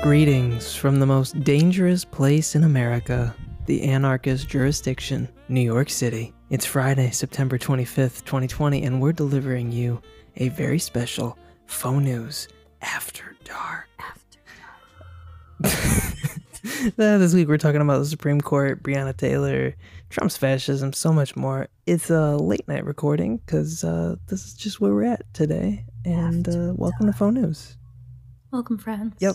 Greetings from the most dangerous place in America, the anarchist jurisdiction, New York City. It's Friday, September 25th, 2020, and we're delivering you a very special Faux News After Dark. This week we're talking about the Supreme Court, Breonna Taylor, Trump's fascism, so much more. It's a late night recording because this is just where we're at today. And welcome to Faux News. Welcome, friends. Yep.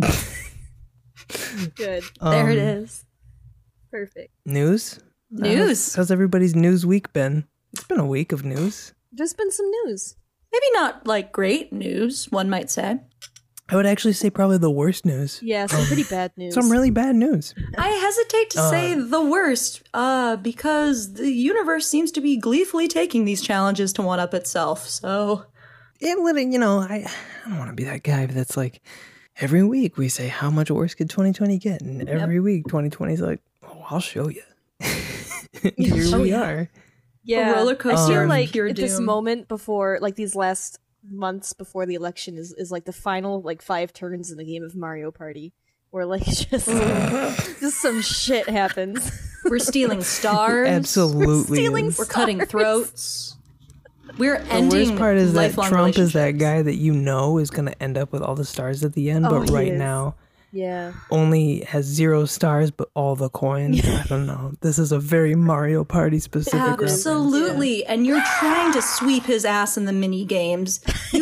Good. There it is. Perfect. News? News. How's everybody's news week been? It's been a week of news. There's been some news. Maybe not like great news, one might say. I would actually say probably the worst news. Yeah, some pretty bad news. Some really bad news. I hesitate to say the worst, because the universe seems to be gleefully taking these challenges to one up itself. So, I don't want to be that guy, but that's like every week we say how much worse could 2020 get, and every week 2020 is like, oh, I'll show you. Here we are. Yeah, a roller coaster. I feel of like pure at this doom. moment before, like these last months before the election is like the final like 5 turns in the game of Mario Party, where like just some shit happens. We're stealing stars. Absolutely. We're cutting throats. We're ending. The worst part is that lifelong Trump is that relationships. guy that you know is going to end up with all the stars at the end, Oh, but he right is. now Yeah. only has 0 stars, but all the coins. I don't know. This is a very Mario Party specific reference. Absolutely, and you're trying to sweep his ass in the mini games.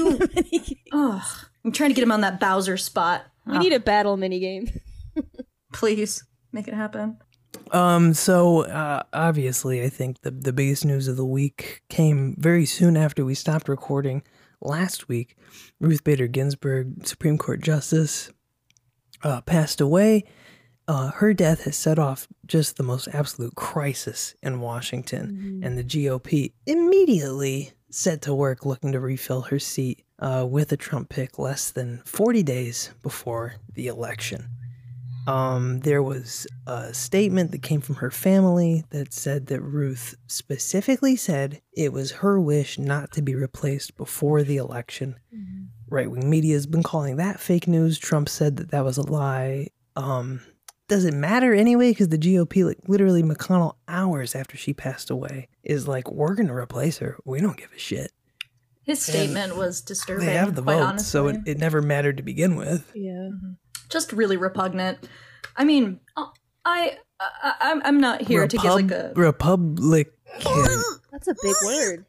I'm trying to get him on that Bowser spot. We need a battle minigame. Please make it happen. So obviously, I think the biggest news of the week came very soon after we stopped recording last week. Ruth Bader Ginsburg, Supreme Court Justice, passed away. Her death has set off just the most absolute crisis in Washington, and the GOP immediately set to work looking to refill her seat with a Trump pick less than 40 days before the election. There was a statement that came from her family that said that Ruth specifically said it was her wish not to be replaced before the election. Right-wing media has been calling that fake news. Trump said that was a lie. Does it matter anyway? Because the GOP, like literally McConnell, hours after she passed away, is like, we're going to replace her. We don't give a shit. His statement was disturbing. They have the quite votes, so honestly. it never mattered to begin with. Yeah. Just really repugnant. I mean, I'm not here to get like a Republican. That's a big word.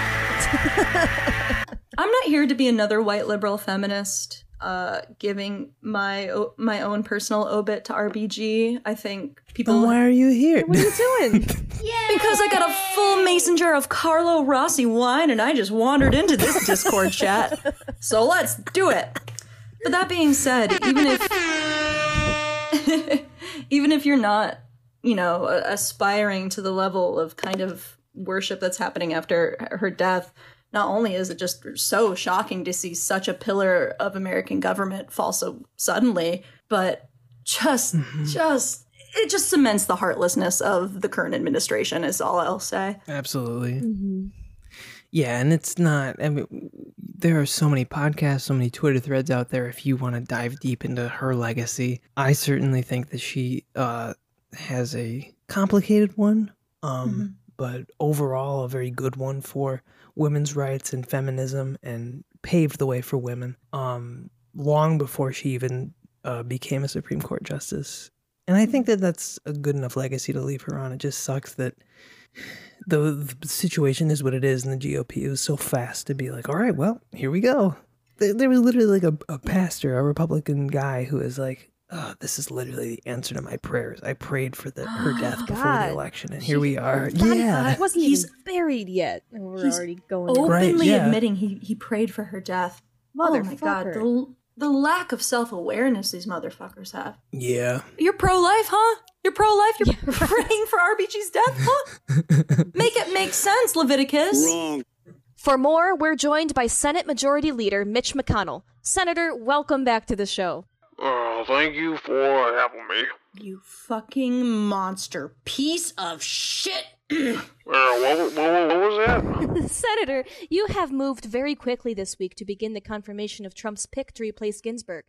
I'm not here to be another white liberal feminist, giving my own personal obit to RBG. I think people. Then why are you here? What are you doing? Because I got a full mason jar of Carlo Rossi wine and I just wandered into this Discord chat. So let's do it. But that being said, even if you're not, aspiring to the level of kind of worship that's happening after her death, not only is it just so shocking to see such a pillar of American government fall so suddenly, but it just cements the heartlessness of the current administration is all I'll say. Absolutely. Yeah, and it's not, I mean, there are so many podcasts, so many Twitter threads out there if you want to dive deep into her legacy. I certainly think that she has a complicated one, but overall a very good one for women's rights and feminism, and paved the way for women long before she even became a Supreme Court justice. And I think that that's a good enough legacy to leave her on. It just sucks that the situation is what it is in the GOP. It was so fast to be like, all right, well, here we go. There was literally like a pastor, a Republican guy who was like, oh, this is literally the answer to my prayers. I prayed for her death before the election, and here we are. He wasn't even buried yet. And we're already going. Openly Right, yeah. admitting he prayed for her death. Oh my God, the lack of self-awareness these motherfuckers have. Yeah. You're pro-life, huh? You're pro-life? You're praying for RBG's death, huh? Make it make sense, Leviticus. Wrong. For more, we're joined by Senate Majority Leader Mitch McConnell. Senator, welcome back to the show. Thank you for having me. You fucking monster piece of shit. What was that? Senator, you have moved very quickly this week to begin the confirmation of Trump's pick to replace Ginsburg.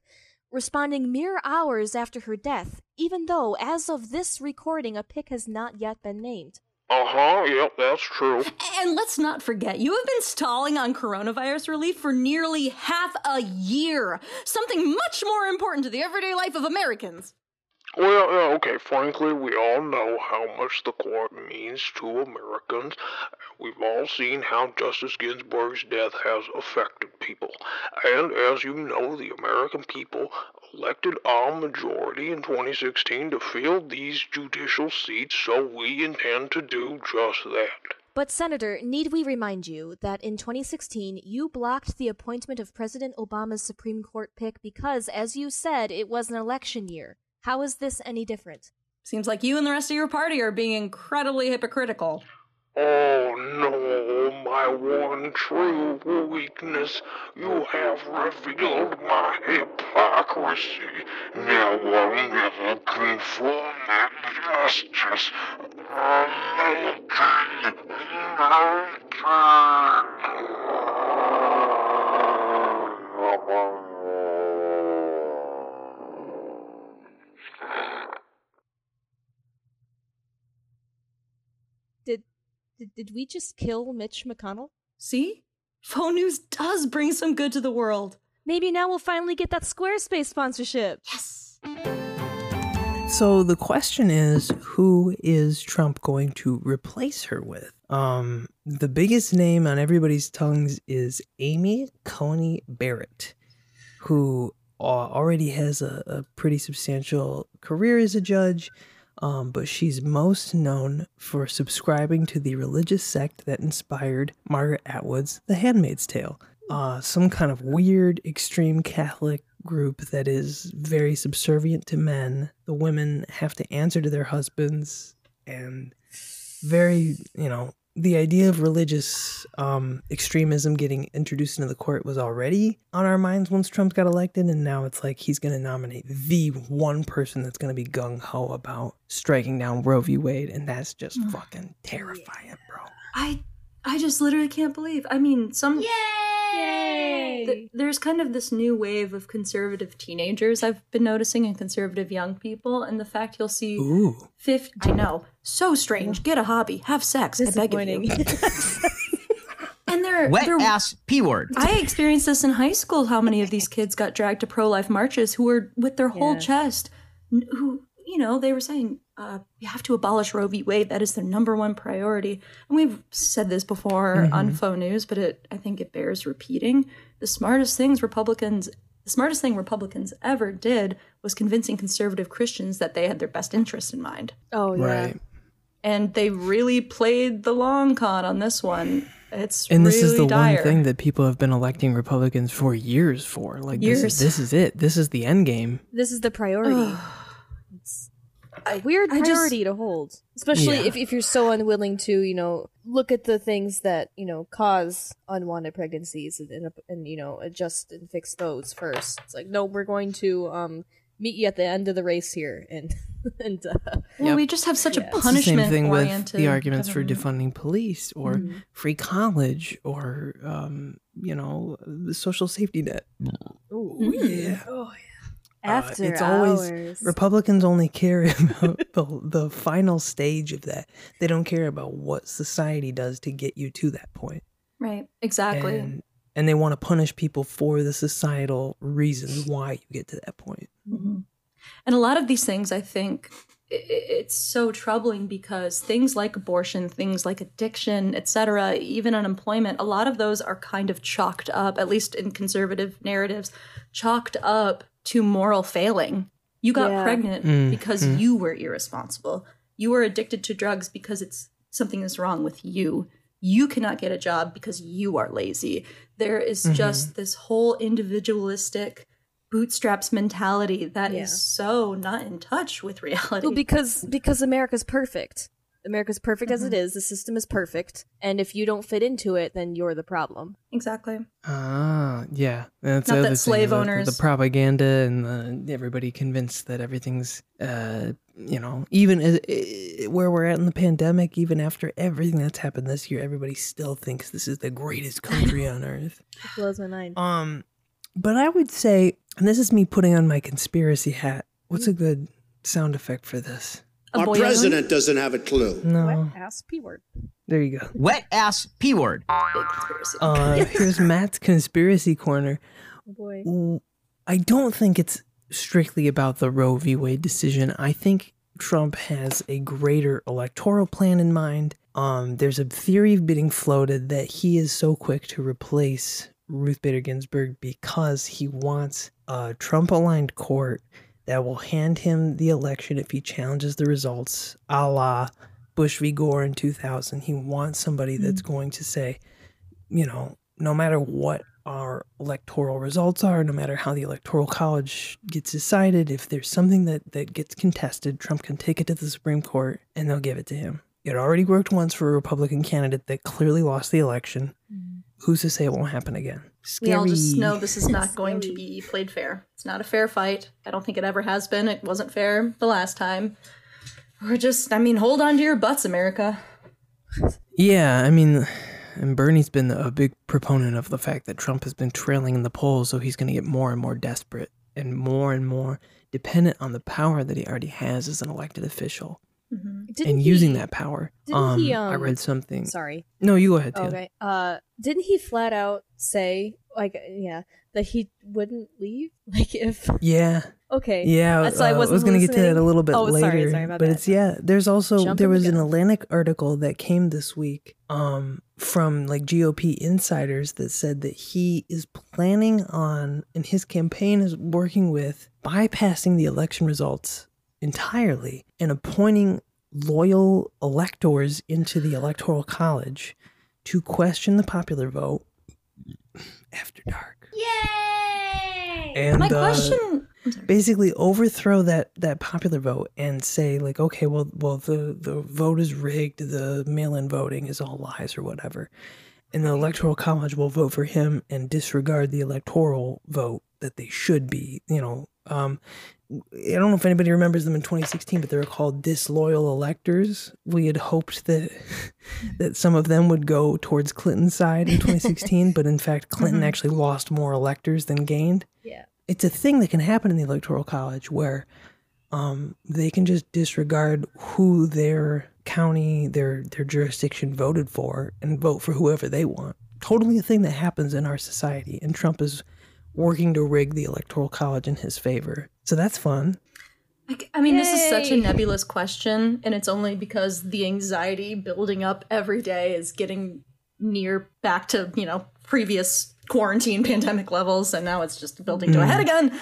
responding mere hours after her death, even though, as of this recording, a pick has not yet been named. Yep, that's true. And let's not forget, you have been stalling on coronavirus relief for nearly half a year. Something much more important to the everyday life of Americans. Well, yeah, okay, frankly, we all know how much the court means to Americans. We've all seen how Justice Ginsburg's death has affected people. And as you know, the American people elected our majority in 2016 to fill these judicial seats, so we intend to do just that. But, Senator, need we remind you that in 2016, you blocked the appointment of President Obama's Supreme Court pick because, as you said, it was an election year. How is this any different? Seems like you and the rest of your party are being incredibly hypocritical. Oh no, my one true weakness. You have revealed my hypocrisy. Now I'll never conform at justice. Did we just kill Mitch McConnell? See? Faux news does bring some good to the world. Maybe now we'll finally get that Squarespace sponsorship. Yes! So the question is, who is Trump going to replace her with? The biggest name on everybody's tongues is Amy Coney Barrett, who already has a pretty substantial career as a judge. But she's most known for subscribing to the religious sect that inspired Margaret Atwood's The Handmaid's Tale. Some kind of weird, extreme Catholic group that is very subservient to men. The women have to answer to their husbands, and very, the idea of religious extremism getting introduced into the court was already on our minds once Trump got elected, and now it's like he's going to nominate the one person that's going to be gung-ho about striking down Roe v. Wade, and that's just fucking terrifying, bro. I just literally can't believe. I mean, Yay! There's kind of this new wave of conservative teenagers I've been noticing, and conservative young people, and the fact you'll see I know, so strange. Get a hobby, have sex, I beg of you. And they're ass P word. I experienced this in high school. How many of these kids got dragged to pro-life marches who were with their whole chest, who they were saying, you have to abolish Roe v. Wade. That is their number one priority. And we've said this before on Faux News, but I think it bears repeating. The smartest thing Republicans ever did was convincing conservative Christians that they had their best interest in mind. Oh, yeah. Right. And they really played the long con on this one. This is the dire. one thing that people have been electing Republicans for years for. Like, years. This is it. This is the end game. This is the priority. It's a weird priority to hold. Especially if you're so unwilling to, look at the things that, cause unwanted pregnancies and adjust and fix those first. It's like, no, we're going to meet you at the end of the race here. Well, we just have such a It's the same thing with punishment-oriented the arguments for government. defunding police or free college or, the social safety net. Ooh. Yeah. Oh, yeah. After it's hours. always Republicans only care about the final stage of that. They don't care about what society does to get you to that point. Right, exactly. And they want to punish people for the societal reasons why you get to that point. Mm-hmm. And a lot of these things, I think, it's so troubling because things like abortion, things like addiction, etc., even unemployment, a lot of those are kind of chalked up, at least in conservative narratives, chalked up to moral failing. You got pregnant because you were irresponsible. You were addicted to drugs because something is wrong with you. You cannot get a job because you are lazy. There is just this whole individualistic bootstraps mentality that is so not in touch with reality. Well, because America's perfect. America's perfect as it is. The system is perfect. And if you don't fit into it, then you're the problem. Exactly. Yeah. That's Not the that other slave thing, owners- the propaganda and everybody convinced that everything's, even where we're at in the pandemic, even after everything that's happened this year, everybody still thinks this is the greatest country on earth. It blows my mind. But I would say, And this is me putting on my conspiracy hat. What's a good sound effect for this? Our president doesn't have a clue. No. Wet ass P word. There you go. Wet ass P word. Here's Matt's conspiracy corner. Oh boy. I don't think it's strictly about the Roe v. Wade decision. I think Trump has a greater electoral plan in mind. There's a theory being floated that he is so quick to replace Ruth Bader Ginsburg because he wants a Trump-aligned court that will hand him the election if he challenges the results, a la Bush v. Gore in 2000. He wants somebody that's going to say, you know, no matter what our electoral results are, no matter how the Electoral College gets decided, if there's something that gets contested, Trump can take it to the Supreme Court and they'll give it to him. It already worked once for a Republican candidate that clearly lost the election. Who's to say it won't happen again? We all just know this is not going to be played fair. It's not a fair fight. I don't think it ever has been. It wasn't fair the last time. Hold on to your butts, America. Yeah, and Bernie's been a big proponent of the fact that Trump has been trailing in the polls, so he's going to get more and more desperate and more dependent on the power that he already has as an elected official. Using that power. I read something. Sorry. No, you go ahead, Taylor. Okay. Didn't he flat out say, that he wouldn't leave? Yeah. Okay. Yeah, so I was going to get to that a little bit later. Sorry about but that. There's also, there was an Atlantic article that came this week from GOP insiders that said that he is planning on, and his campaign is working with, bypassing the election results entirely and appointing loyal electors into the Electoral College to question the popular vote after dark. Yay! And my question, basically overthrow that popular vote and say okay, well the vote is rigged, the mail-in voting is all lies or whatever, and the Electoral College will vote for him and disregard the electoral vote that they should be. I don't know if anybody remembers them in 2016, but they were called disloyal electors. We had hoped that some of them would go towards Clinton's side in 2016, but in fact, Clinton actually lost more electors than gained. Yeah. It's a thing that can happen in the Electoral College where they can just disregard who their county, their jurisdiction voted for and vote for whoever they want. Totally a thing that happens in our society, and Trump is working to rig the Electoral College in his favor. So that's fun. This is such a nebulous question, and it's only because the anxiety building up every day is getting near back to, previous quarantine pandemic levels, and now it's just building to a head again.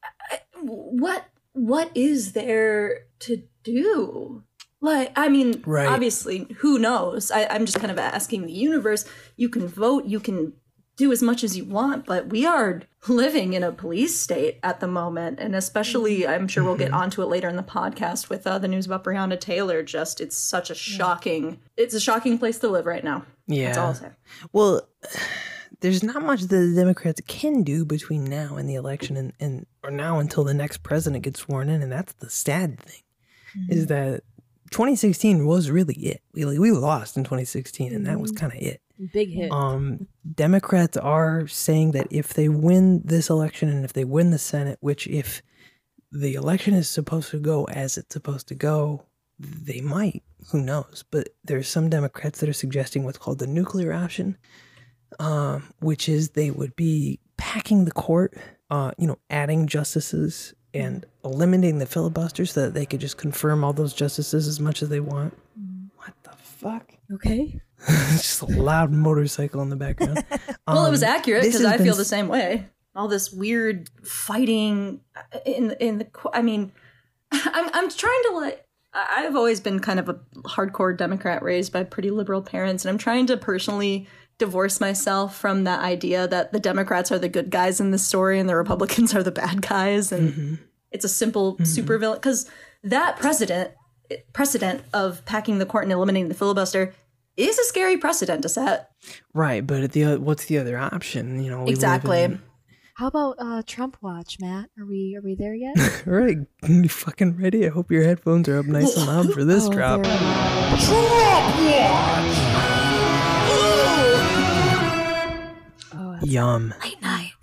What is there to do? Right. Obviously, who knows? I'm just kind of asking the universe. You can vote, you can do as much as you want, but we are living in a police state at the moment, and especially, I'm sure we'll get onto it later in the podcast with the news about Breonna Taylor. It's such a shocking, it's a shocking place to live right now. Yeah. That's all I'll say. Well, there's not much that the Democrats can do between now and the election or now until the next president gets sworn in, and that's the sad thing, is that 2016 was really it. We lost in 2016, and that was kind of it. Big hit. Democrats are saying that if they win this election and if they win the Senate, which if the election is supposed to go as it's supposed to go, they might. Who knows? But there's some Democrats that are suggesting what's called the nuclear option, which is they would be packing the court, adding justices and eliminating the filibuster so that they could just confirm all those justices as much as they want. What the fuck? Okay. Just a loud motorcycle in the background. Well, it was accurate because I feel the same way. All this weird fighting in the. I'm trying to I've always been kind of a hardcore Democrat raised by pretty liberal parents, and I'm trying to personally divorce myself from that idea that the Democrats are the good guys in this story and the Republicans are the bad guys, and it's a simple supervillain. Because that precedent of packing the court and eliminating the filibuster is a scary precedent to set. Right, but what's the other option? Exactly. How about Trump Watch, Matt? Are we there yet? All right, you fucking ready? I hope your headphones are up nice and loud for this drop. Trump Watch! Yum. Late night.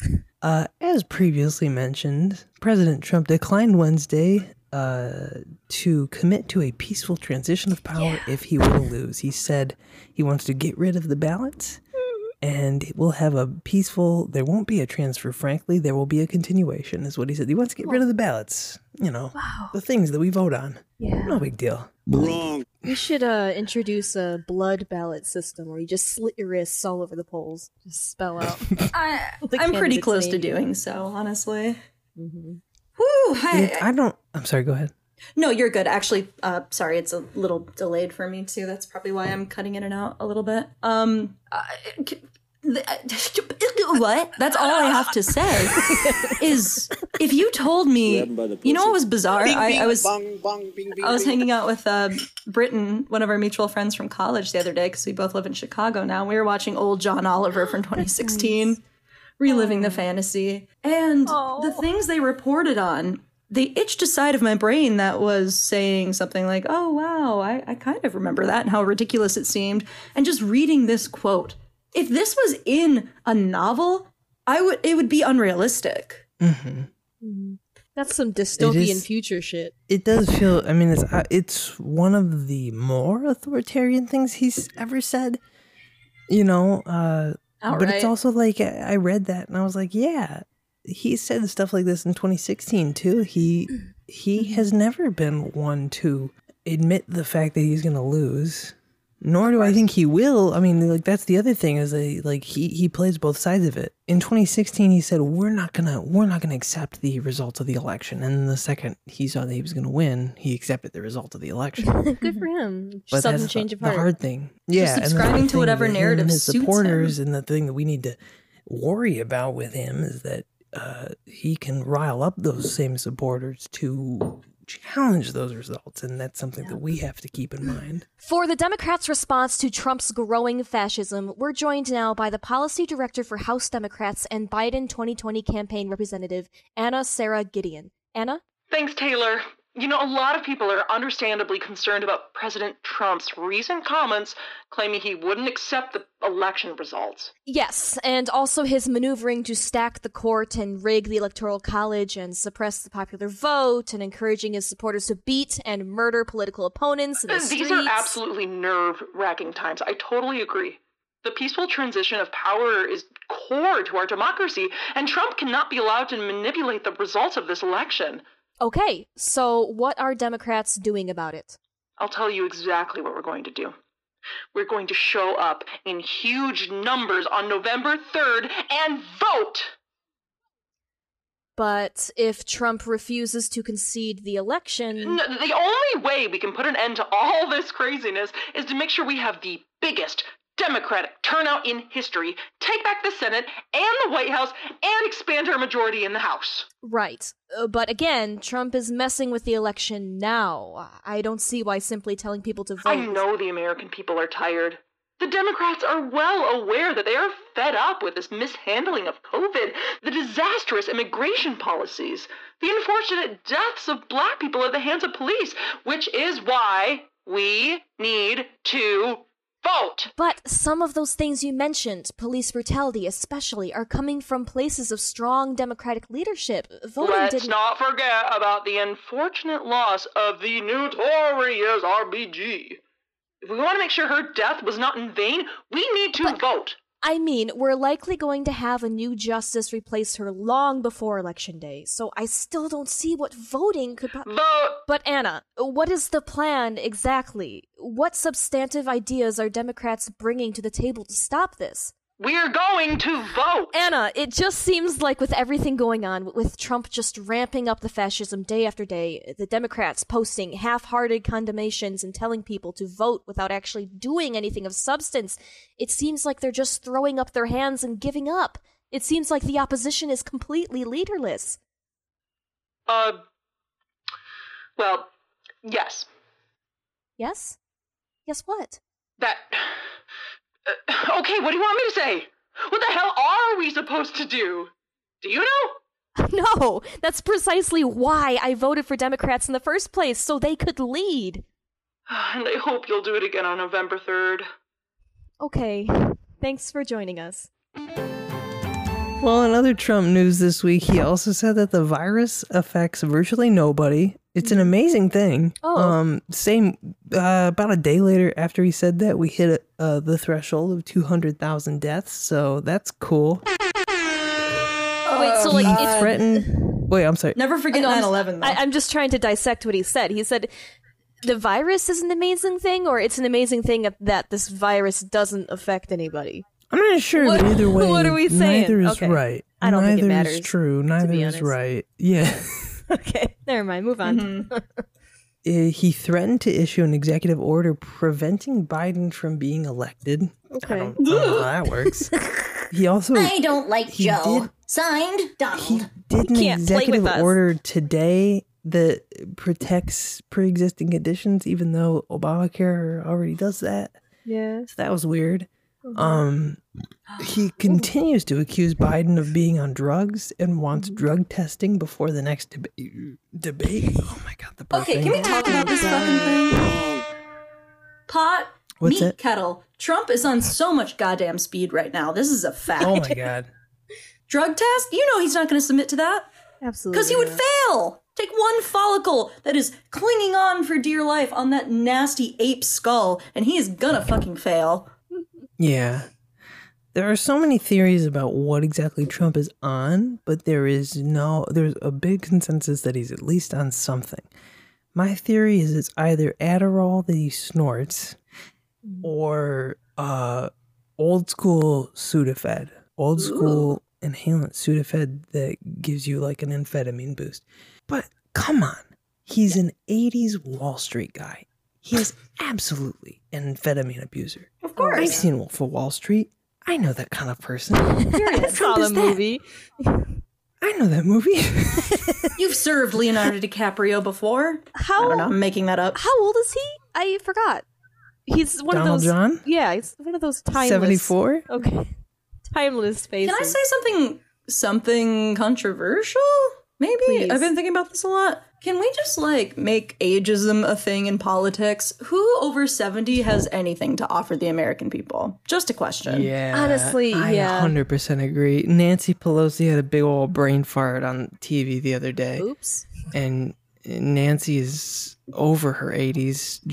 As previously mentioned, President Trump declined Wednesday to commit to a peaceful transition of power if he were to lose. He said he wants to get rid of the ballots, and we'll have a peaceful, there won't be a transfer, frankly, there will be a continuation, is what he said. He wants to get rid of the ballots, the things that we vote on. Yeah. No big deal. Wrong. We should introduce a blood ballot system where you just slit your wrists all over the polls. Just spell out. I'm pretty close to doing so, honestly. Mm-hmm. Whew, I'm sorry, go ahead. No, you're good. Actually, sorry, it's a little delayed for me too. That's probably why I'm cutting in and out a little bit. What? That's all I have to say is if you told me, you know what was bizarre? I was hanging out with Britton, one of our mutual friends from college the other day, because we both live in Chicago now. We were watching old John Oliver from 2016, reliving the fantasy. And the things they reported on, they itched a side of my brain that was saying something like, oh, wow, I kind of remember that and how ridiculous it seemed. And just reading this quote, if this was in a novel, it would be unrealistic. Mm-hmm. That's some dystopian future shit. It does feel, I mean, it's one of the more authoritarian things he's ever said, but it's also like, I read that and I was like, yeah, he said stuff like this in 2016 too. He has never been one to admit the fact that he's going to lose. Nor do I think he will. I mean, like, that's the other thing is he plays both sides of it. In 2016, he said we're not gonna accept the results of the election, and the second he saw that he was gonna win, he accepted the result of the election. Good for him. But Sudden change of heart. The hard thing, yeah, just subscribing to whatever narrative his suits supporters, him. and the thing that we need to worry about with him is that he can rile up those same supporters to challenge those results, and that's something that we have to keep in mind. For the Democrats' response to Trump's growing fascism, we're joined now by the Policy Director for House Democrats and Biden 2020 campaign representative, Anna Sarah Gideon. Anna? Thanks, Taylor. A lot of people are understandably concerned about President Trump's recent comments claiming he wouldn't accept the election results. Yes, and also his maneuvering to stack the court and rig the Electoral College and suppress the popular vote and encouraging his supporters to beat and murder political opponents in the streets. These are absolutely nerve-wracking times. I totally agree. The peaceful transition of power is core to our democracy, and Trump cannot be allowed to manipulate the results of this election. Okay, so what are Democrats doing about it? I'll tell you exactly what we're going to do. We're going to show up in huge numbers on November 3rd and vote! But if Trump refuses to concede the election... No, the only way we can put an end to all this craziness is to make sure we have the biggest Democratic turnout in history, take back the Senate and the White House, and expand our majority in the House. Right. But again, Trump is messing with the election now. I don't see why simply telling people to vote... I know the American people are tired. The Democrats are well aware that they are fed up with this mishandling of COVID, the disastrous immigration policies, the unfortunate deaths of black people at the hands of police, which is why we need to vote! But some of those things you mentioned, police brutality especially, are coming from places of strong Democratic leadership. Let's not forget about the unfortunate loss of the notorious RBG. If we want to make sure her death was not in vain, we need to vote. I mean, we're likely going to have a new justice replace her long before Election Day, so I still don't see what voting could... Vote! But Anna, what is the plan exactly? What substantive ideas are Democrats bringing to the table to stop this? We're going to vote! Anna, it just seems like with everything going on, with Trump just ramping up the fascism day after day, the Democrats posting half-hearted condemnations and telling people to vote without actually doing anything of substance, it seems like they're just throwing up their hands and giving up. It seems like the opposition is completely leaderless. Well, yes. Yes? Yes what? That... okay, what do you want me to say? What the hell are we supposed to do? Do you know? No, that's precisely why I voted for Democrats in the first place, so they could lead. And I hope you'll do it again on November 3rd. Okay, thanks for joining us. Well, in other Trump news this week, he also said that the virus affects virtually nobody. It's an amazing thing. Oh. About a day later after he said that, we hit the threshold of 200,000 deaths. So that's cool. Wait, so like He threatened. Wait, I'm sorry. Never forget 9/11. though. I'm just trying to dissect what he said. He said the virus is an amazing thing, or it's an amazing thing that this virus doesn't affect anybody. I'm not sure, but either way, What are we saying? neither is Okay. right. I don't think it Neither matters, is true. Neither is honest. right. Yeah. Okay, never mind. Move on. He threatened to issue an executive order preventing Biden from being elected. Okay. I don't know how that works. He also I don't like he Joe. did- Signed, Donald. he did an can't play with executive us. order today that protects pre-existing conditions, even though Obamacare already does that. Yeah. So that was weird. He continues to accuse Biden of being on drugs and wants drug testing before the next debate. Oh my god, the birthday. Okay, can we talk about this fucking thing? Pot, What's meat that? kettle. Trump is on so much goddamn speed right now. This is a fact. Oh my god. Drug test? You know he's not going to submit to that. Absolutely. Because he would fail. Take one follicle that is clinging on for dear life on that nasty ape skull, and he is gonna fucking fail. Yeah. There are so many theories about what exactly Trump is on, but there's a big consensus that he's at least on something. My theory is it's either Adderall that he snorts or old school Sudafed. Old school inhalant Sudafed that gives you like an amphetamine boost. But come on. He's an 80s Wall Street guy. He is absolutely an amphetamine abuser. Of course. I've seen Wolf of Wall Street. I know that kind of person. I saw the movie. I know that movie. You've served Leonardo DiCaprio before. I How don't know. I'm making that up. how old is he? I forgot. He's one Donald of those. John? Yeah, he's one of those timeless. 74? Okay, timeless faces. Can I say something controversial? Maybe? Please. I've been thinking about this a lot. Can we just, make ageism a thing in politics? Who over 70 has anything to offer the American people? Just a question. Yeah. Honestly, I yeah. 100% agree. Nancy Pelosi had a big old brain fart on TV the other day. Oops. And Nancy is over her 80s.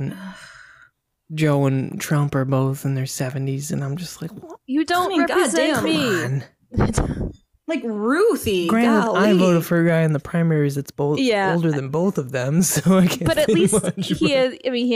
Joe and Trump are both in their 70s. And I'm just like, what? You don't I mean, represent goddamn. me. Like Ruthie. Granted, I golly. voted for a guy in the primaries that's Yeah. older than both of them, so I can't But at say least much, he had. I mean,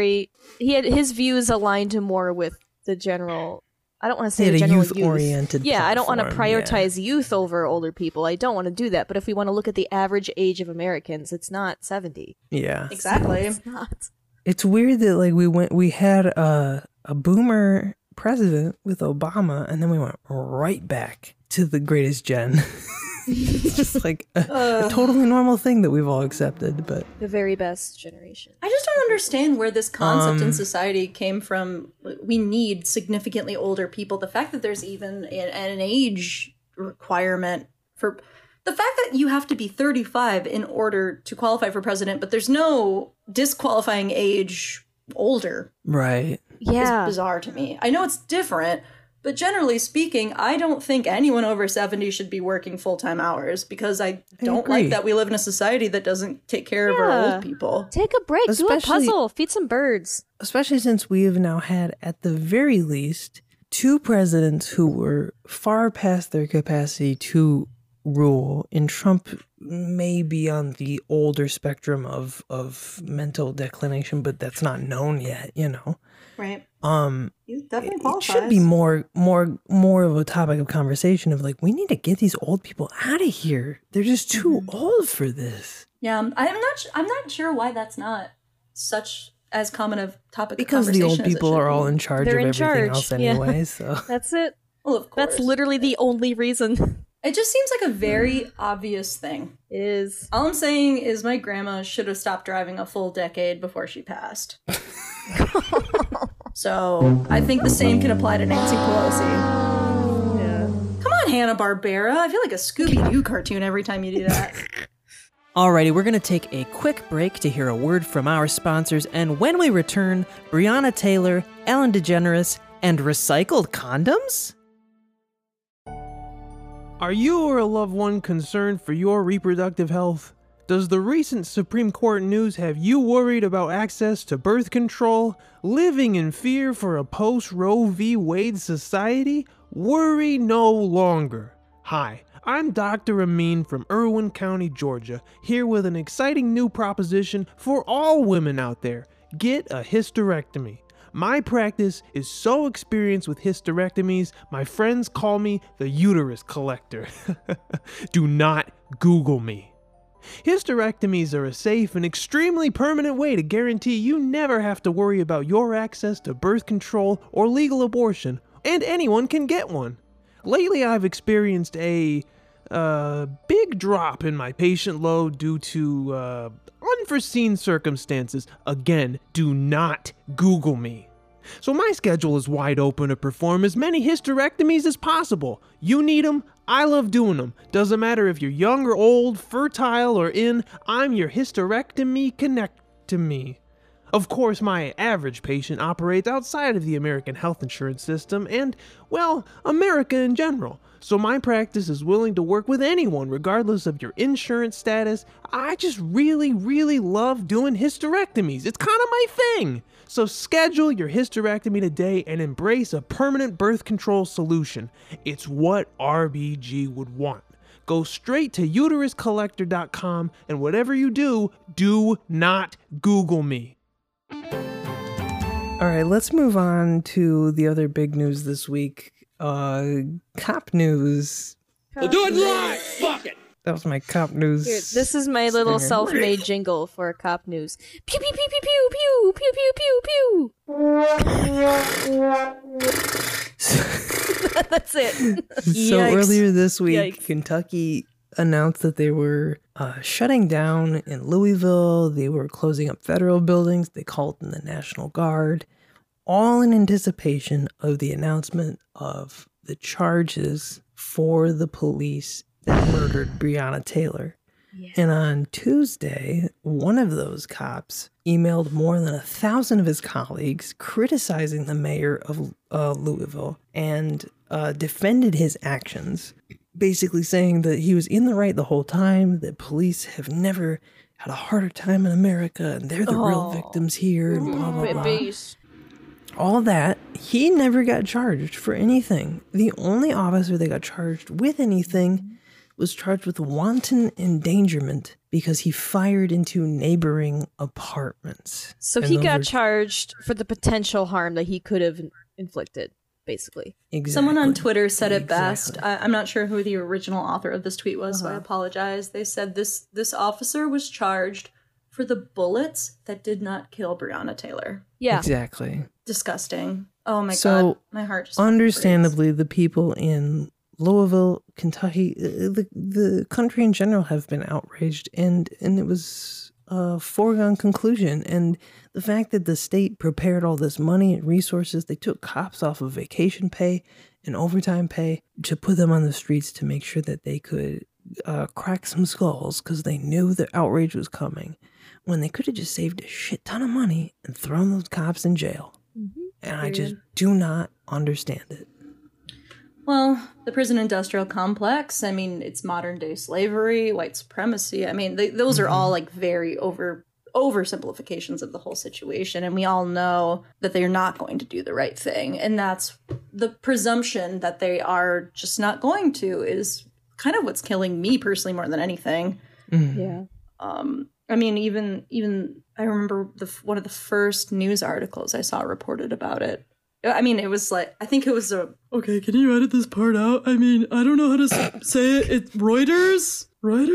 he had his views aligned more with the general. I don't want to say He had the a general youth-oriented Yeah, I don't want to platform, yeah. prioritize youth over older people. I don't want to do that. But if we want to look at the average age of Americans, it's not 70. Yeah. Exactly. It's not. It's weird that we had a boomer president with Obama, and then we went right back to the greatest gen. It's just like a totally normal thing that we've all accepted, but The very best generation. I just don't understand where this concept in society came from. We need significantly older people. The fact that there's even an age requirement for the fact that you have to be 35 in order to qualify for president, but there's no disqualifying age older right. Yeah. is bizarre to me. I know it's different, but generally speaking, I don't think anyone over 70 should be working full-time hours because I don't agree. like that we live in a society that doesn't take care of our Yeah. old people. Take a break. Do a Especially- puzzle. Feed some birds. Especially since we have now had, at the very least, two presidents who were far past their capacity to rule, and Trump may be on the older spectrum of mental declination, but that's not known yet, you know. Right. It Definitely qualifies. should be more of a topic of conversation of like, we need to get these old people out of here. They're just too old for this. Yeah, I'm not sure why that's not such as common a topic Because of the conversation old as it people should are all be. in charge They're of in everything charge, else yeah. anyway. So That's it. Well, of course. That's literally the only reason. It just seems like a very obvious thing. It is. All I'm saying is my grandma should have stopped driving a full decade before she passed. So I think the same can apply to Nancy Pelosi. Yeah. Come on, Hanna-Barbera. I feel like a Scooby-Doo cartoon every time you do that. Alrighty, we're going to take a quick break to hear a word from our sponsors, and when we return, Breonna Taylor, Ellen DeGeneres, and recycled condoms? Are you or a loved one concerned for your reproductive health? Does the recent Supreme Court news have you worried about access to birth control? Living in fear for a post-Roe v. Wade society? Worry no longer. Hi, I'm Dr. Amin from Irwin County, Georgia, here with an exciting new proposition for all women out there. Get a hysterectomy. My practice is so experienced with hysterectomies, my friends call me the uterus collector. Do not Google me. Hysterectomies are a safe and extremely permanent way to guarantee you never have to worry about your access to birth control or legal abortion, and anyone can get one. Lately, I've experienced a big drop in my patient load due to unforeseen circumstances. Again, do not Google me. So my schedule is wide open to perform as many hysterectomies as possible. You need them, I love doing them. Doesn't matter if you're young or old, fertile or in, I'm your hysterectomy connect-to-me. Of course, my average patient operates outside of the American health insurance system and, well, America in general. So my practice is willing to work with anyone regardless of your insurance status. I just really, really love doing hysterectomies. It's kind of my thing. So schedule your hysterectomy today and embrace a permanent birth control solution. It's what RBG would want. Go straight to uteruscollector.com and whatever you do not Google me. All right, let's move on to the other big news this week. Cop news. We'll do it live! Fuck it! That was my cop news. Here, this is my little self-made jingle for cop news. Pew pew pew pew pew pew pew pew pew pew. That's it. So earlier this week, Yikes. Kentucky announced that they were shutting down in Louisville. They were closing up federal buildings. They called in the National Guard, all in anticipation of the announcement of the charges for the police that murdered Breonna Taylor. Yeah. And on Tuesday, one of those cops emailed more than 1,000 of his colleagues criticizing the mayor of Louisville and defended his actions, basically saying that he was in the right the whole time, that police have never had a harder time in America, and they're the real victims here, and blah, blah, blah. All that, he never got charged for anything. The only officer that got charged with anything was charged with wanton endangerment because he fired into neighboring apartments. So he got charged for the potential harm that he could have inflicted, basically. Exactly. Someone on Twitter said it best. I'm not sure who the original author of this tweet was, so I apologize. They said this officer was charged for the bullets that did not kill Breonna Taylor. Yeah. Exactly. Disgusting. Oh my God. My heart just understandably, the people in Louisville, Kentucky, the country in general have been outraged, and it was a foregone conclusion. And the fact that the state prepared all this money and resources, they took cops off of vacation pay and overtime pay to put them on the streets to make sure that they could crack some skulls because they knew the outrage was coming, when they could have just saved a shit ton of money and thrown those cops in jail. Mm-hmm. And I just do not understand it. Well, the prison industrial complex, I mean, it's modern day slavery, white supremacy. I mean, those are all like very oversimplifications of the whole situation. And we all know that they're not going to do the right thing. And that's the presumption that they are just not going to is kind of what's killing me personally more than anything. Mm-hmm. Yeah. I mean, even I remember one of the first news articles I saw reported about it. I mean, it was like, I think it was okay, can you edit this part out? I mean, I don't know how to say it. It's Reuters?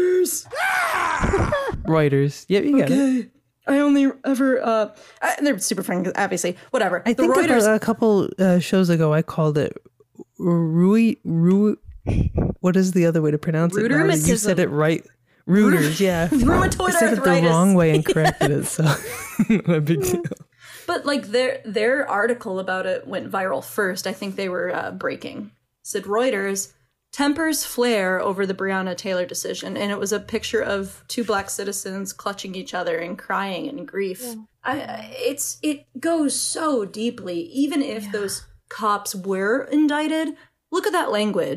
Reuters. Yep, you got it. Okay. I only ever, they're super funny, obviously. Whatever. I think Reuters, a couple shows ago, I called it what is the other way to pronounce it? You said it right. Reuters, yeah. Rheumatoid I said it the wrong way and corrected it, so no big deal. But like their article about it went viral first. I think they were breaking. Said Reuters, tempers flare over the Breonna Taylor decision, and it was a picture of two black citizens clutching each other and crying in grief. Yeah. It goes so deeply. Even if those cops were indicted, look at that language.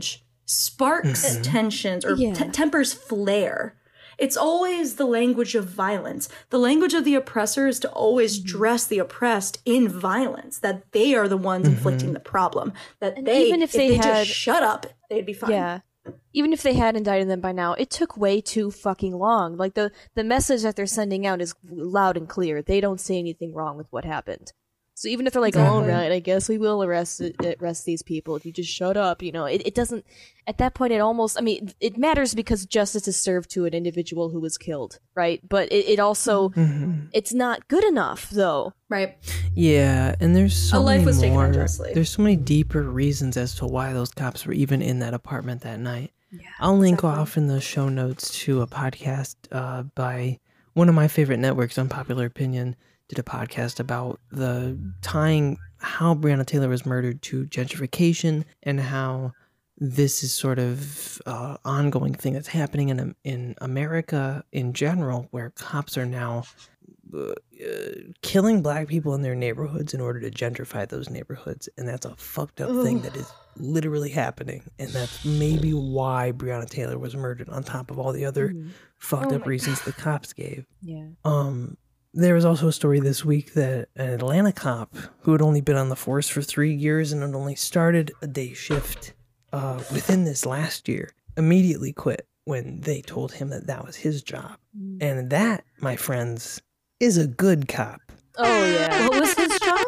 sparks tensions or tempers flare. It's always the language of violence. The language of the oppressor is to always dress the oppressed in violence, that they are the ones inflicting the problem. That even if they had, just shut up, they'd be fine. Yeah. Even if they had indicted them by now, it took way too fucking long. Like, the message that they're sending out is loud and clear. They don't see anything wrong with what happened. So even if they're like, all right, I guess we will arrest these people if you just shut up, it doesn't, at that point it matters because justice is served to an individual who was killed, right? But it also, it's not good enough, though. Right. Yeah, and there's so many was taken more, unjustly. there's so many deeper reasons as to why those cops were even in that apartment that night. Yeah, I'll link off in the show notes to a podcast by one of my favorite networks, Unpopular Opinion, did a podcast about tying how Breonna Taylor was murdered to gentrification and how this is sort of ongoing thing that's happening in America in general, where cops are now killing black people in their neighborhoods in order to gentrify those neighborhoods, and that's a fucked up thing that is literally happening, and that's maybe why Breonna Taylor was murdered on top of all the other fucked up reasons the cops gave. Yeah. There was also a story this week that an Atlanta cop who had only been on the force for 3 years and had only started a day shift within this last year immediately quit when they told him that was his job. And that, my friends, is a good cop. Oh, yeah. What was his job?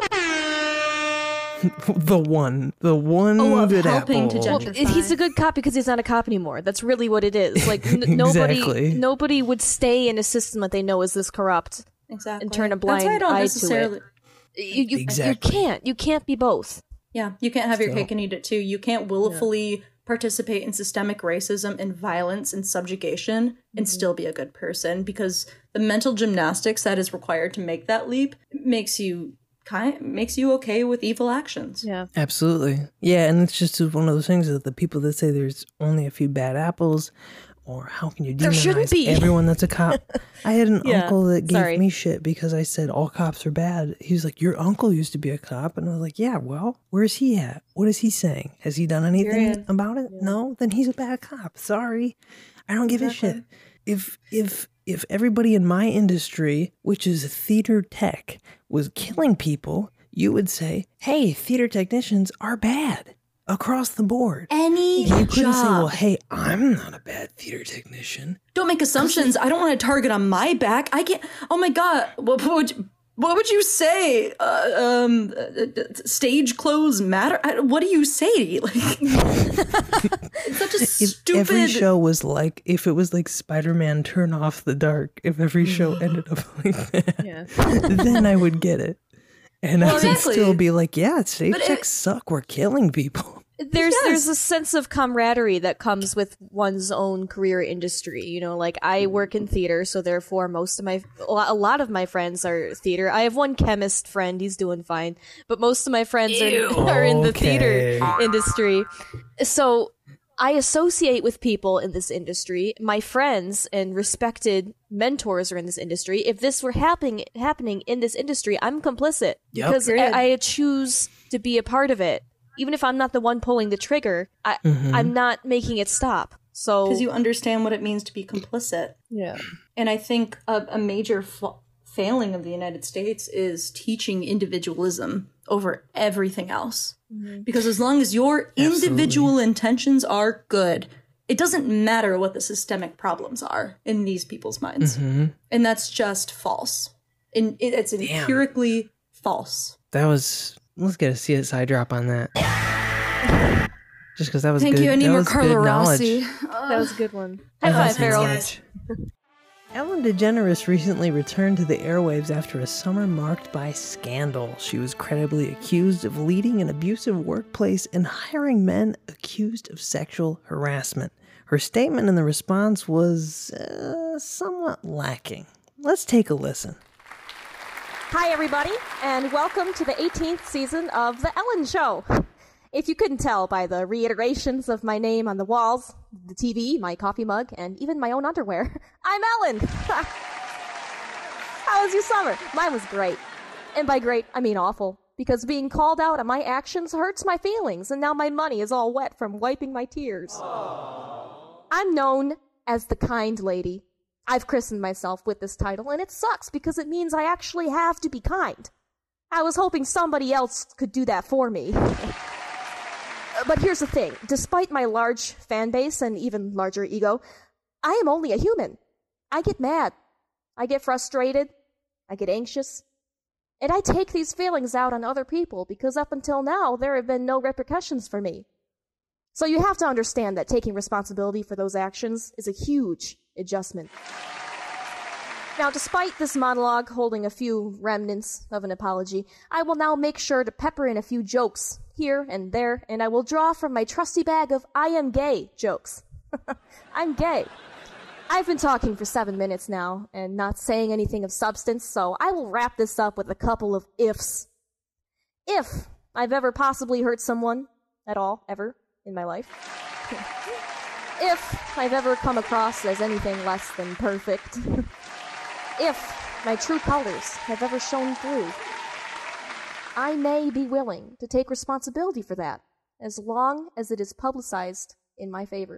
the one good helping apple. to gentrify. Well, he's a good cop because he's not a cop anymore. That's really what it is. Like, nobody would stay in a system that they know is this corrupt. Exactly. And turn a blind eye to it. You can't be both. Yeah, you can't have your cake and eat it too. You can't willfully participate in systemic racism and violence and subjugation and still be a good person, because the mental gymnastics that is required to make that leap makes you okay with evil actions. Yeah, absolutely. Yeah, and it's just one of those things that the people that say there's only a few bad apples, or how can you demonize everyone that's a cop? I had an uncle that gave me shit because I said all cops are bad. He was like, your uncle used to be a cop. And I was like, yeah, well, where's he at? What is he saying? Has he done anything about it? Yeah. No? Then he's a bad cop. Sorry. I don't give a shit. If everybody in my industry, which is theater tech, was killing people, you would say, hey, theater technicians are bad. Across the board. You couldn't say, well, hey, I'm not a bad theater technician. Don't make assumptions. I don't want a target on my back. I can't. Oh my God. What would you say? Stage clothes matter? What do you say? Like, it's such a stupid. If every show was like, if it was like Spider-Man Turn Off the Dark, if every show ended up like that, then I would get it. And I would still be like, yeah, stage techs suck. We're killing people. There's a sense of camaraderie that comes with one's own career industry. Like, I work in theater, so therefore a lot of my friends are theater. I have one chemist friend, he's doing fine, but most of my friends are in the theater industry. So I associate with people in this industry. My friends and respected mentors are in this industry. If this were happening in this industry, I'm complicit because I choose to be a part of it. Even if I'm not the one pulling the trigger, I'm not making it stop. So because you understand what it means to be complicit. Yeah. And I think a major failing of the United States is teaching individualism over everything else. Because as long as your individual intentions are good, it doesn't matter what the systemic problems are in these people's minds. And that's just false. And it's empirically false. Let's get a CSI drop on that. Just because that was Thank good. You. I need more Carlo Rossi. That was a good one. High five, Farrell. Ellen DeGeneres recently returned to the airwaves after a summer marked by scandal. She was credibly accused of leading an abusive workplace and hiring men accused of sexual harassment. Her statement in the response was somewhat lacking. Let's take a listen. Hi, everybody, and welcome to the 18th season of The Ellen Show. If you couldn't tell by the reiterations of my name on the walls, the TV, my coffee mug, and even my own underwear, I'm Ellen. How was your summer? Mine was great. And by great, I mean awful. because being called out on my actions hurts my feelings, and now my money is all wet from wiping my tears. I'm known as the kind lady. I've christened myself with this title, and it sucks because it means I actually have to be kind. I was hoping somebody else could do that for me. But here's the thing. Despite my large fan base and even larger ego, I am only a human. I get mad. I get frustrated. I get anxious. And I take these feelings out on other people because up until now, there have been no repercussions for me. So you have to understand that taking responsibility for those actions is a huge adjustment. Now, despite this monologue holding a few remnants of an apology, I will now make sure to pepper in a few jokes here and there, and I will draw from my trusty bag of I am gay jokes. I'm gay. I've been talking for 7 minutes now and not saying anything of substance, so I will wrap this up with a couple of ifs. If I've ever possibly hurt someone at all, ever, in my life. If I've ever come across as anything less than perfect. If my true colors have ever shown through, I may be willing to take responsibility for that, as long as it is publicized in my favor.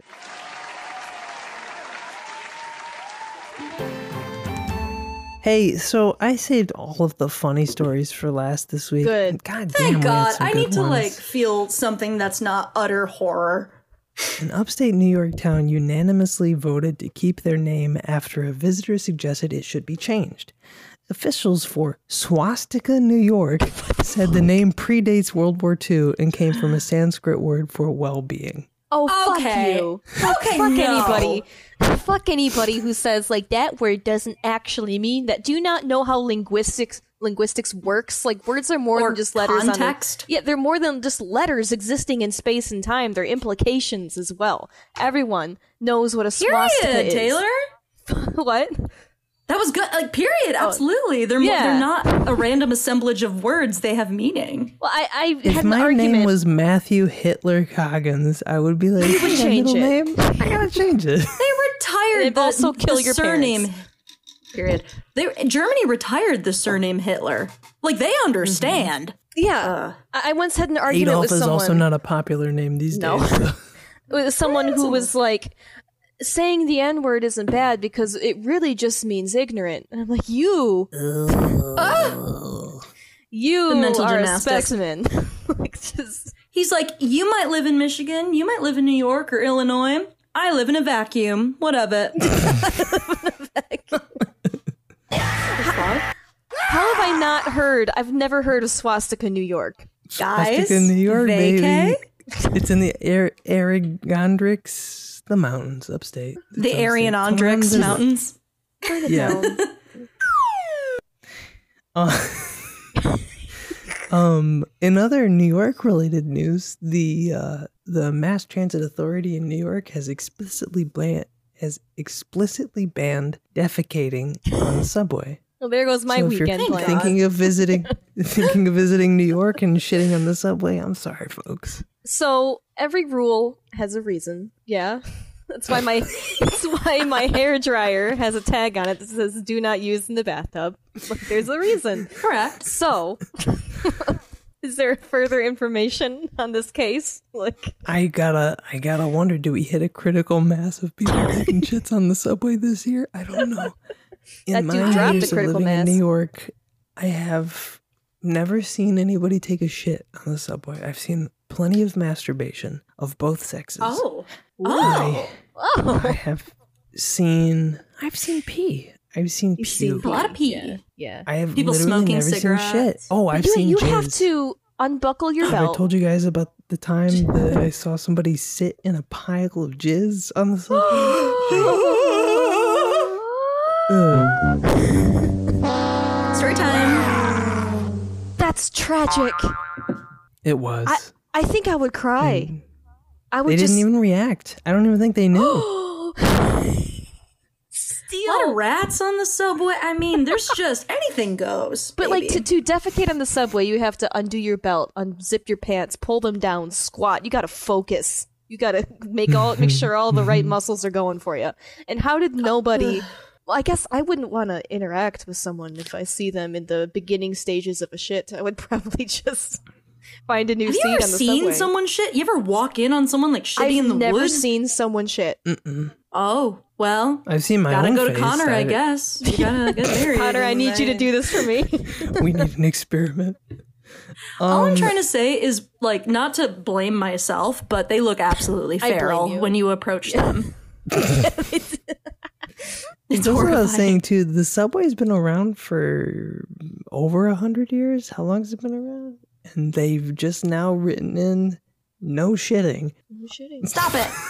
Hey, so I saved all of the funny stories for last this week. Good. God damn, Thank God. I need to ones. feel something that's not utter horror. An upstate New York town unanimously voted to keep their name after a visitor suggested it should be changed. Officials for Swastika, New York said the name predates World War II and came from a Sanskrit word for well-being. Oh, fuck Okay. you. Okay, Fuck no. anybody. Fuck anybody who says, like, that word doesn't actually mean that. Do you not know how linguistics works? Like, words are more Or than just letters context? on a, yeah, they're more than just letters existing in space and time. They're implications as well. Everyone knows what a swastika Period, is. Taylor. What? That was good. Like, period. Absolutely. They're not a random assemblage of words. They have meaning. Well, I If had an my argument. name was Matthew Hitler Coggins, I would be like, You would "Hey, change middle it." name? I gotta change it. They retired They'd also kill your surname. parents. Period. Germany retired the surname Hitler. Like, they understand. Yeah. I once had an argument Adolf with is someone. also not a popular name these No. days. So. With someone who was like, saying the N-word isn't bad because it really just means ignorant. And I'm like, you The mental are gymnastics. a specimen. Like, just, He's like, you might live in Michigan, you might live in New York or Illinois. I live in a vacuum. What of it? how have I not heard? I've never heard of Swastika, New York. Guys, Swastika, New York, vacay? baby. It's in the Aragondrix, the mountains upstate. The It's upstate. Arianondrix Sometimes Mountains. Yeah. In other New York related news, the Mass Transit Authority in New York has explicitly banned defecating on the subway. Well, there goes my So if you're weekend plan. thinking of visiting New York and shitting on the subway, I'm sorry, folks. So every rule has a reason. Yeah. That's why my hair dryer has a tag on it that says "Do not use in the bathtub." Like, there's a reason. Correct. So, is there further information on this case? Like, I gotta wonder, do we hit a critical mass of people taking shits on the subway this year? I don't know. In That dude my dropped years the of critical living mass. in New York, I have never seen anybody take a shit on the subway. I've seen plenty of masturbation of both sexes. I have seen. I've seen pee. I've seen You've seen puke. A lot of pee. yeah. I have People literally smoking never cigarettes. seen shit. Oh, I've seen You jizz. have to unbuckle your Have I belt. told you guys about the time that I saw somebody sit in a pile of jizz on the subway? Story time. That's tragic. It was. I think I would cry. I would They just didn't even react. I don't even think they knew. A lot of rats on the subway. I mean, there's just anything goes. But like baby. to defecate on the subway, you have to undo your belt, unzip your pants, pull them down, squat. You got to focus. You got to make sure all the right muscles are going for you. And how did nobody Well, I guess I wouldn't want to interact with someone if I see them in the beginning stages of a shit. I would probably just find a new seat on the subway. Have you ever seen someone shit? You ever walk in on someone like shitting in the woods? I've never seen someone shit. Mm-mm. Oh, well. I've seen my gotta own go face. to Connor, I guess. You gotta get married. Connor, I need you to do this for me. We need an experiment. All I'm trying to say is, like, not to blame myself, but they look absolutely feral when you approach them. It's also what I was saying too. The subway's been around for over 100 years. How long has it been around? And they've just now written in no shitting. No shitting. Stop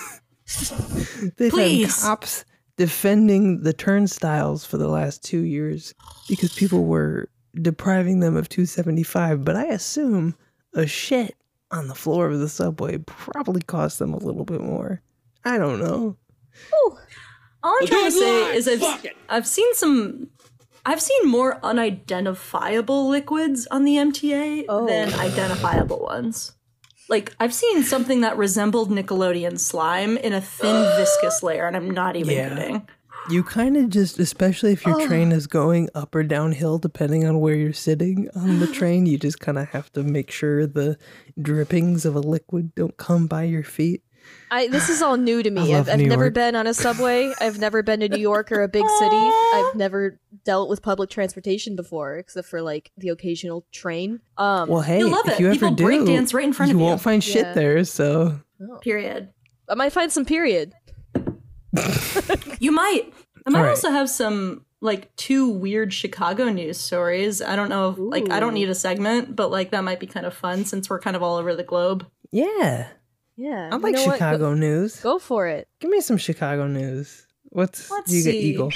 it! They've Please. had cops defending the turnstiles for the last 2 years because people were depriving them of $2.75. But I assume a shit on the floor of the subway probably cost them a little bit more. I don't know. Ooh. All I'm trying to say is I've seen more unidentifiable liquids on the MTA than identifiable ones. Like, I've seen something that resembled Nickelodeon slime in a thin, viscous layer, and I'm not even kidding. You kind of just, especially if your train is going up or downhill, depending on where you're sitting on the train, you just kind of have to make sure the drippings of a liquid don't come by your feet. This is all new to me. I've never been on a subway. I've never been to New York or a big city. I've never dealt with public transportation before, except for like the occasional train. Well, hey, you'll love if it. you People ever do, breakdance right in front of you. You won't find shit there, so. Period. I might find some period. You might. I might also have some like 2 weird Chicago news stories. I don't know if, like, I don't need a segment, but like that might be kind of fun since we're kind of all over the globe. Yeah. Yeah. I like Chicago news. Go for it. Give me some Chicago news. Let's you see. get Eagle?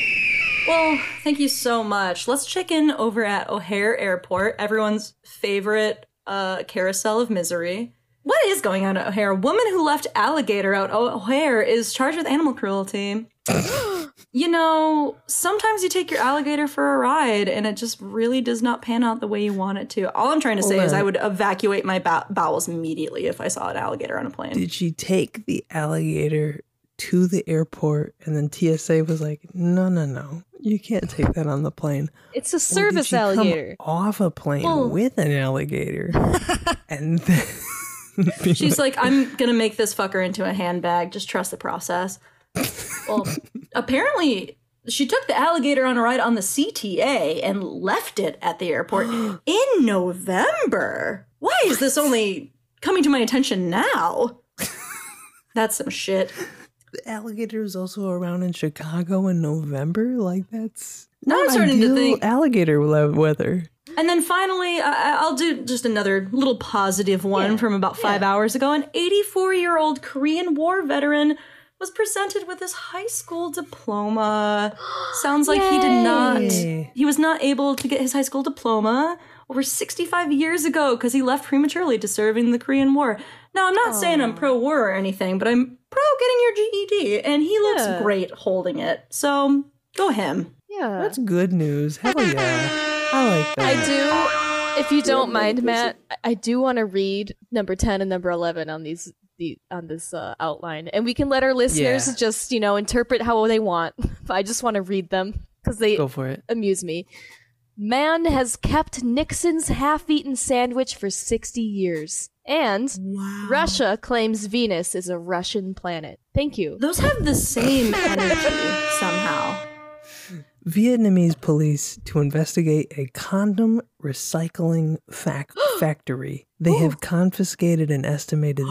Well, thank you so much. Let's check in over at O'Hare Airport, everyone's favorite carousel of misery. What is going on at O'Hare? A woman who left alligator out O'Hare is charged with animal cruelty. You know, sometimes you take your alligator for a ride and it just really does not pan out the way you want it to. All I'm trying to say is I would evacuate my bowels immediately if I saw an alligator on a plane. Did she take the alligator to the airport and then TSA was like, no, you can't take that on the plane? It's a service alligator. Come off a plane with an alligator. And then she's like, I'm going to make this fucker into a handbag. Just trust the process. Well, apparently she took the alligator on a ride on the CTA and left it at the airport in November. Why is this only coming to my attention now? That's some shit. The alligator is also around in Chicago in November? Like, that's now I'm starting to think alligator weather. And then finally, I'll do just another little positive one from about 5 hours ago. An 84-year-old Korean War veteran was presented with his high school diploma. Sounds like he was not able to get his high school diploma over 65 years ago because he left prematurely to serve in the Korean War. Now, I'm not saying I'm pro-war or anything, but I'm pro getting your GED, and he looks great holding it. So, go him. Yeah. That's good news. Hell yeah. I like that. I do. If you don't mind, Matt, I do want to read number 10 and number 11 on this outline, and we can let our listeners just interpret how they want. But I just want to read them because they go for it. Amuse me. Man has kept Nixon's half-eaten sandwich for 60 years. And Russia claims Venus is a Russian planet. Thank you. Those have the same energy somehow. Vietnamese police to investigate a condom recycling factory. They have confiscated an estimated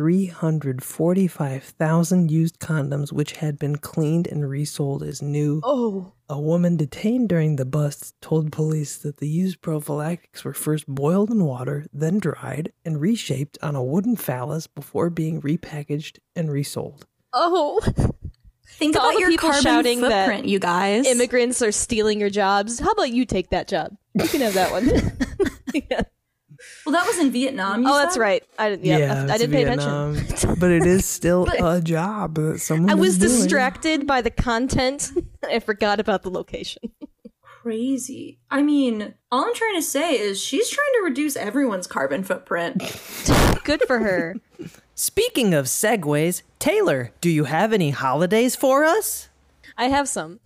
345,000 used condoms, which had been cleaned and resold as new. Oh. A woman detained during the bust told police that the used prophylactics were first boiled in water, then dried and reshaped on a wooden phallus before being repackaged and resold. Oh. Think about your people shouting footprint, you guys. Immigrants are stealing your jobs. How about you take that job? You can have that one. Yeah. Well, that was in Vietnam. That's right. I didn't pay attention. But it is still a job that someone. I was doing. distracted by the content. I forgot about the location. Crazy. I mean, all I'm trying to say is she's trying to reduce everyone's carbon footprint. Good for her. Speaking of segues, Taylor, do you have any holidays for us? I have some.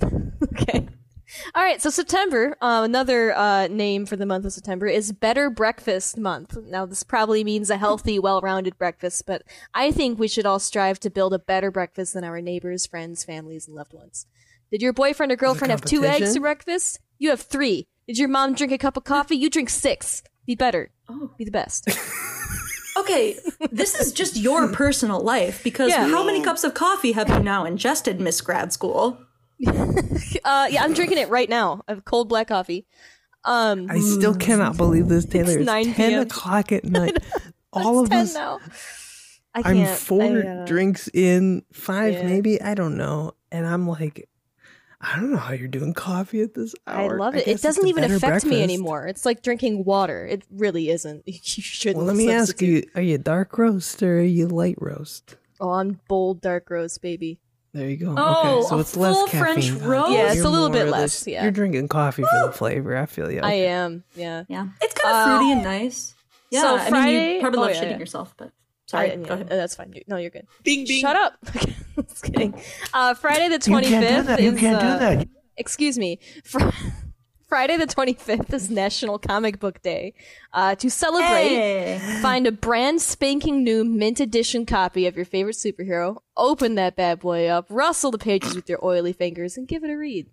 Okay. All right, so September, another name for the month of September is Better Breakfast Month. Now, this probably means a healthy, well-rounded breakfast, but I think we should all strive to build a better breakfast than our neighbors, friends, families, and loved ones. Did your boyfriend or girlfriend have 2 eggs for breakfast? You have 3. Did your mom drink a cup of coffee? You drink 6. Be better. Be the best. Okay, this is just your personal life, because how many cups of coffee have you now ingested, Miss Grad School? Yeah, I'm drinking it right now. I have cold black coffee. I still cannot believe this, Taylor. It's 9 10 p.m. o'clock at night. All of 10 us. now. I'm 4 drinks in, 5 maybe. I don't know. And I'm like, I don't know how you're doing coffee at this hour. I love it. It doesn't even affect me anymore. It's like drinking water. It really isn't. You shouldn't. Well, let me ask you, are you dark roast or are you light roast? Oh, I'm bold dark roast, baby. There you go. Oh, okay, so it's less full caffeine. French roast? Yeah, it's a little bit more less, yeah. You're drinking coffee for the flavor. I feel you. I am, yeah. Yeah. It's kind of fruity and nice. Yeah, so I Friday- mean, you probably love yeah, shitting yeah. yourself, but sorry, go ahead. That's fine. No, you're good. Bing, bing. Shut up. Just kidding. Friday the 25th You can't do that. Excuse me. Friday the 25th is National Comic Book Day. To celebrate, find a brand spanking new mint edition copy of your favorite superhero, open that bad boy up, rustle the pages with your oily fingers, and give it a read.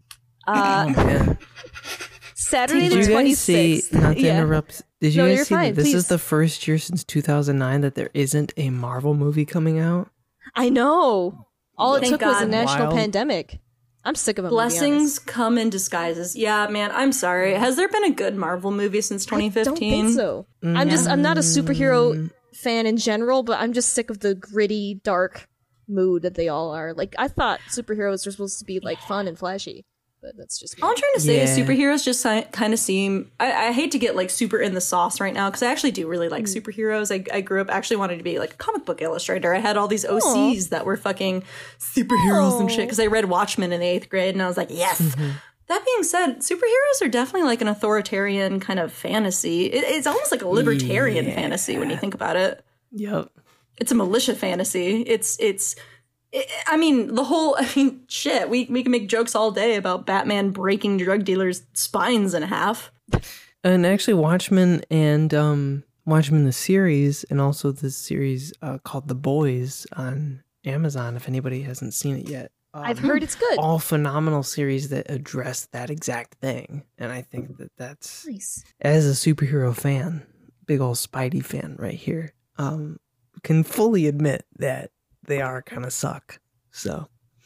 Saturday Did the you 26th. guys see, not to interrupt, did you No, guys you're see fine, that this please. is the first year since 2009 that there isn't a Marvel movie coming out? I know. All it Thank took was a God. national Wild. pandemic. I'm sick of them. Blessings come in disguises. Yeah, man, I'm sorry. Has there been a good Marvel movie since 2015? I don't think so. I'm not a superhero fan in general, but I'm just sick of the gritty, dark mood that they all are. Like, I thought superheroes were supposed to be like fun and flashy, but that's just me. All I'm trying to say is Yeah. superheroes just kind of seem. I hate to get like super in the sauce right now because I actually do really like superheroes. I grew up actually wanting to be like a comic book illustrator. I had all these OCs that were fucking superheroes and shit because I read Watchmen in the 8th grade and I was like, yes. That being said, superheroes are definitely like an authoritarian kind of fantasy. It's almost like a libertarian fantasy when you think about it. Yep. It's a militia fantasy. I mean, shit. We can make jokes all day about Batman breaking drug dealers' spines in half. And actually, Watchmen and Watchmen the series, and also this series called The Boys on Amazon, if anybody hasn't seen it yet. I've heard it's good. All phenomenal series that address that exact thing. And I think that's, Nice. as a superhero fan, big old Spidey fan right here, can fully admit that they are kind of suck. So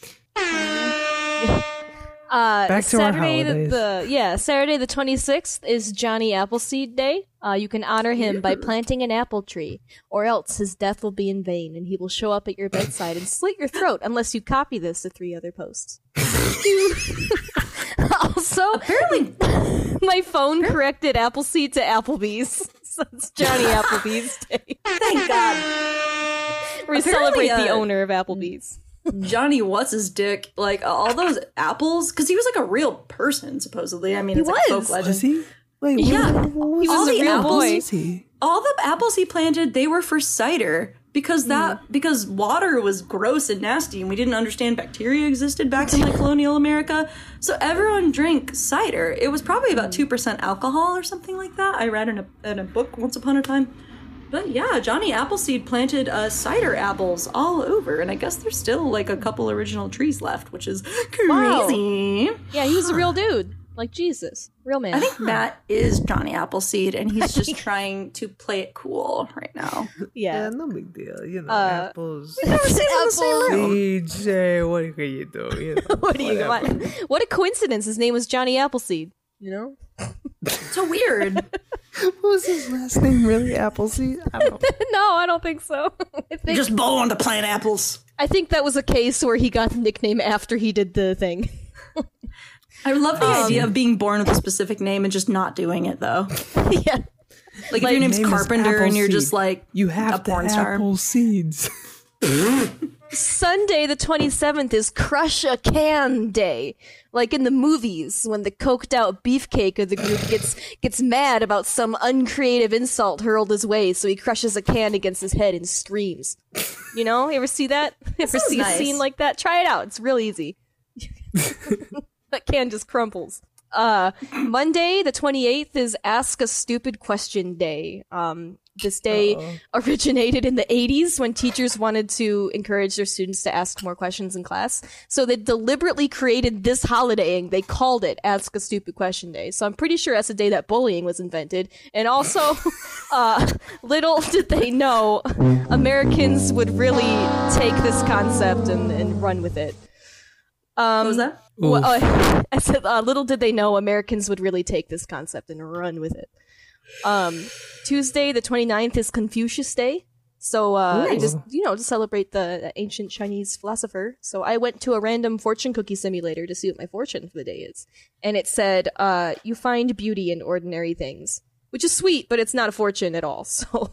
back to our holidays. Saturday the 26th is Johnny Appleseed Day. You can honor him by planting an apple tree, or else his death will be in vain, and he will show up at your bedside and slit your throat unless you copy this to 3 other posts. Also, Apparently, my phone corrected Appleseed to Applebee's. So it's Johnny Applebee's Day. thank God. We Apparently, celebrate the owner of Applebee's. Johnny what's his dick, like all those apples, because he was like a real person supposedly. I mean, it's like a folk legend. Was he? Wait, Yeah, what he was all a the real apples, boy. was he? all the apples he planted, they were for cider because because water was gross and nasty, and we didn't understand bacteria existed back in like colonial America. So everyone drank cider. It was probably about 2% alcohol or something like that. I read in a book once upon a time. But yeah, Johnny Appleseed planted cider apples all over, and I guess there's still like a couple original trees left, which is crazy. Yeah, he was a real dude. Like Jesus. Real man. I think Matt is Johnny Appleseed, and he's just trying to play it cool right now. Yeah, no big deal. You know, apples. Apple. Seeds. Hey, what can you do? You know, What do you whatever. want? What a coincidence. His name was Johnny Appleseed. You know? So weird. What was his last name? Really, Appleseed? I don't know. No, I don't think so. Just born to plant apples. I think that was a case where he got the nickname after he did the thing. I love the idea of being born with a specific name and just not doing it, though. Yeah. Like if your name's name is Carpenter and you're Appleseed. just like You have a porn to star. apple seeds. Sunday the 27th is Crush a Can Day. Like in the movies, when the coked out beefcake of the group gets mad about some uncreative insult hurled his way, so he crushes a can against his head and screams. You know? You ever see that? Ever sounds see nice. a scene like that? Try it out. It's real easy. That can just crumples. Monday, the 28th, is Ask a Stupid Question Day. This day originated in the 80s when teachers wanted to encourage their students to ask more questions in class. So they deliberately created this holiday and they called it Ask a Stupid Question Day. So I'm pretty sure that's the day that bullying was invented. And also, little did they know, Americans would really take this concept and run with it. What was that? Well, I said, little did they know Americans would really take this concept and run with it. Tuesday, the 29th, is Confucius Day. So, just, to celebrate the ancient Chinese philosopher. So I went to a random fortune cookie simulator to see what my fortune for the day is. And it said, you find beauty in ordinary things. Which is sweet, but it's not a fortune at all, so...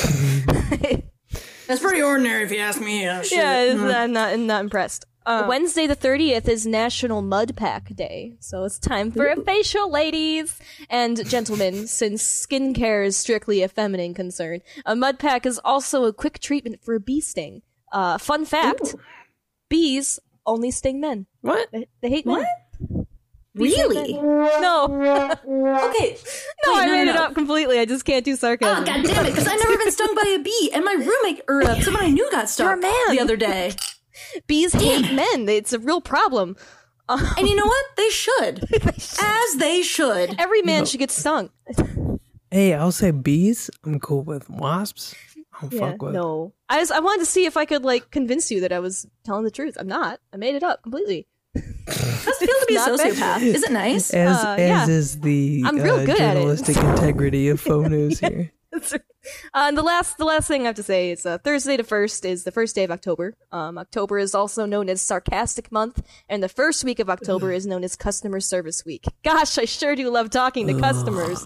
That's pretty ordinary if you ask me. I'm not impressed. Wednesday the 30th is National Mud Pack Day, so it's time for a facial, ladies and gentlemen, since skincare is strictly a feminine concern. A mud pack is also a quick treatment for a bee sting. Fun fact, bees only sting men. What? They hate men. What? Really? No. Okay. No, I made it up completely. I just can't do sarcasm. Oh, God damn it, because I've never been stung by a bee, and my roommate, or someone I knew got stung You're a man. the other day. Bees hate men. It's a real problem. And you know what? They should. As they should. Every man should get stung. Hey, I'll say bees. I'm cool with wasps. I don't fuck with. No. I wanted to see if I could, convince you that I was telling the truth. I'm not. I made it up completely. How's it feel to be a sociopath? Is it nice? As is the I'm real good journalistic integrity of faux news here. And the last thing I have to say is Thursday the 1st is the first day of October. October is also known as Sarcastic Month, and the first week of October is known as Customer Service Week. Gosh, I sure do love talking to customers.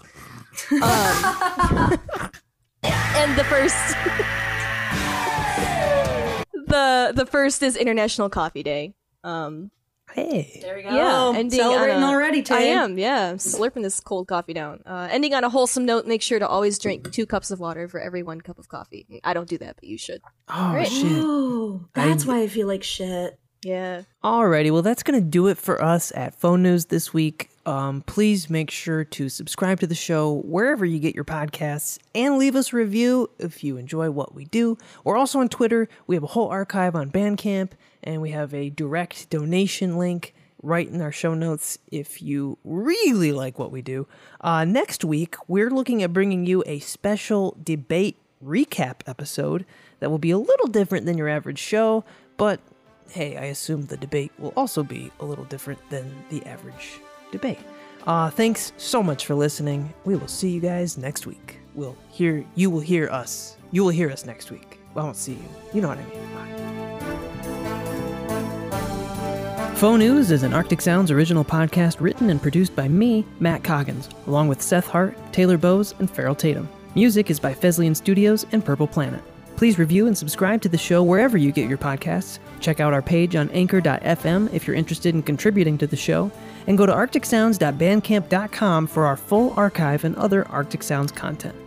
And the first... the first is International Coffee Day. Hey. There we go. Yeah, ending celebrating already, Tay. I am, yeah. I'm slurping this cold coffee down. Ending on a wholesome note, make sure to always drink 2 cups of water for every 1 cup of coffee. I don't do that, but you should. Oh, Right. shit. Oh, that's why I feel like shit. Yeah. Alrighty, well, that's going to do it for us at Phone News this week. Please make sure to subscribe to the show wherever you get your podcasts and leave us a review if you enjoy what we do. We're also on Twitter. We have a whole archive on Bandcamp, and we have a direct donation link right in our show notes if you really like what we do. Next week, we're looking at bringing you a special debate recap episode that will be a little different than your average show, but hey, I assume the debate will also be a little different than the average debate. Thanks so much for listening. We will see you guys next week. You will hear us. You will hear us next week. I won't see you. You know what I mean. Bye. Faux News is an Arctic Sounds original podcast written and produced by me, Matt Coggins, along with Seth Hart, Taylor Bowes, and Farrell Tatum. Music is by Fesleyan Studios and Purple Planet. Please review and subscribe to the show wherever you get your podcasts. Check out our page on anchor.fm if you're interested in contributing to the show, and go to arcticsounds.bandcamp.com for our full archive and other Arctic Sounds content.